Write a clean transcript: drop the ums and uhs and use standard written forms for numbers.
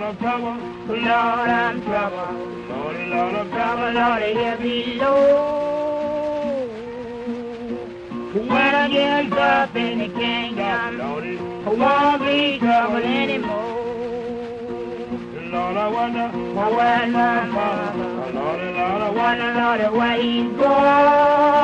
of trouble, Lord, I'm trouble. Lord of trouble, Lord, hear me low. When I get up in the kingdom, Lord, I won't be trouble anymore. Lord, I wonder where my mama, Lord, I wonder, Lord, where he's gone.